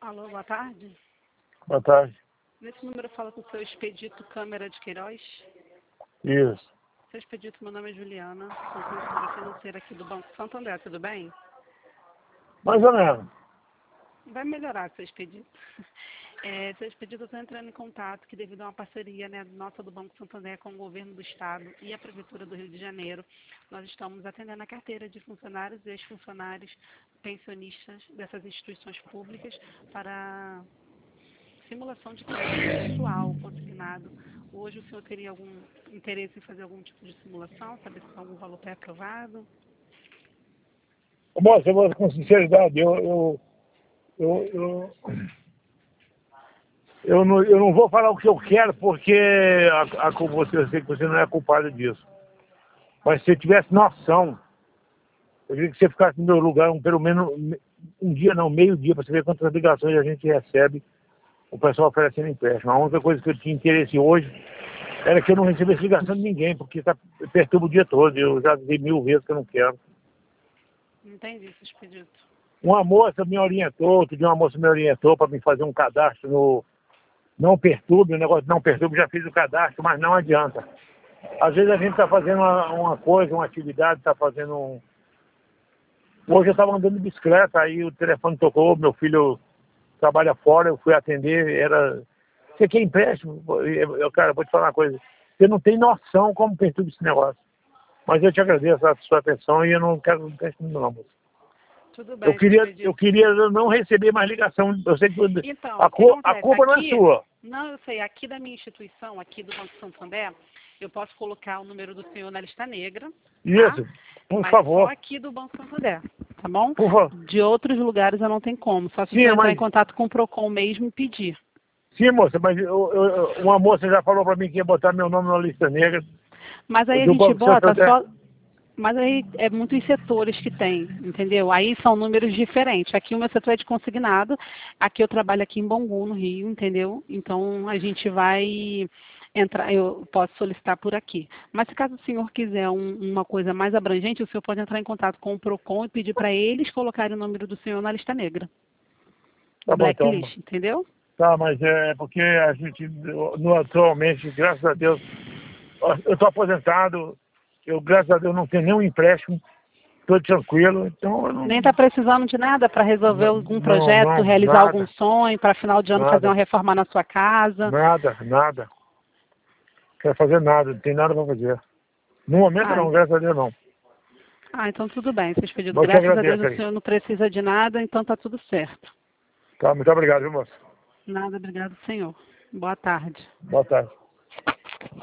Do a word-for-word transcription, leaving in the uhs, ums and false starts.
Alô, boa tarde. Boa tarde. Nesse número fala com o seu Expedito Câmara de Queiroz. Isso. Seu Expedito, meu nome é Juliana, sou consultora financeira aqui do Banco Santander, tudo bem? Mais ou menos. Vai melhorar, seu Expedito. É, seu Expedito, eu estou entrando em contato que devido a uma parceria, né, nossa do Banco Santander com o governo do Estado e a Prefeitura do Rio de Janeiro, nós estamos atendendo a carteira de funcionários e ex-funcionários pensionistas dessas instituições públicas para simulação de crédito pessoal consignado. Hoje o senhor teria algum interesse em fazer algum tipo de simulação, saber se tem algum valor pré-aprovado? Moça, eu vou com sinceridade, eu, eu, eu, eu, eu, não, eu não vou falar o que eu quero, porque a, a, você, eu sei que você não é culpado disso. Mas se você tivesse noção, eu queria que você ficasse no meu lugar um, pelo menos um dia, não, meio dia, para você ver quantas ligações a gente recebe, o pessoal oferecendo empréstimo. A única coisa que eu tinha interesse hoje era que eu não recebesse ligação de ninguém, porque tá, perturba o dia todo. Eu já dei mil vezes que eu não quero. Entendi, seu Expedito. Uma moça me orientou, outro dia uma moça me orientou para me fazer um cadastro no Não Perturbe, o negócio Não Perturbe, já fiz o cadastro, mas não adianta. Às vezes a gente está fazendo uma, uma coisa, uma atividade, está fazendo um... Hoje eu estava andando de bicicleta, aí o telefone tocou, meu filho trabalha fora, eu fui atender, era... Você quer empréstimo? Eu, eu, cara, vou te falar uma coisa, você não tem noção como perturba esse negócio. Mas eu te agradeço a sua atenção e eu não quero empréstimo não, moça. Tudo bem, Eu queria, seu eu Expedito. queria não receber mais ligação. Eu sei que Então, a, o que cu, a acontece? culpa não é Aqui, sua. não, eu sei, aqui da minha instituição, aqui do Banco Santander, eu posso colocar o número do senhor na lista negra, tá? Isso, por Mas só favor. aqui do Banco Santander, tá bom? Por favor. De outros lugares eu não tenho como, só se Sim, você entrar mas, em contato com o PROCON mesmo e pedir. sim, moça, mas eu, eu, uma moça já falou para mim que ia botar meu nome na lista negra Mas aí a do gente Banco bota Santander. só... Mas aí é muitos setores que tem, entendeu? Aí são números diferentes. Aqui o meu setor é de consignado, aqui eu trabalho aqui em Bangu, no Rio, entendeu? Então a gente vai entrar, eu posso solicitar por aqui. Mas se caso o senhor quiser um, uma coisa mais abrangente, o senhor pode entrar em contato com o PROCON e pedir para eles colocarem o número do senhor na lista negra. Tá bom, então. Blacklist, entendeu? Tá, mas é porque a gente, no, atualmente, graças a Deus, eu estou aposentado, eu, graças a Deus, não tenho nenhum empréstimo, estou tranquilo, então eu não... Nem está precisando de nada para resolver Não, algum não, projeto, não, realizar algum nada, sonho, para final de ano fazer nada, uma reforma na sua casa. nada, nada. Quero fazer nada, não tem nada para fazer. No momento Ah, não, graças a Deus não. Ah, então tudo bem, seus pedidos. Mas te Graças a Deus agradeço o aí. senhor não precisa de nada, então tá tudo certo. Tá, muito obrigado, viu, moço? Nada, obrigado, senhor. Boa tarde. Boa tarde.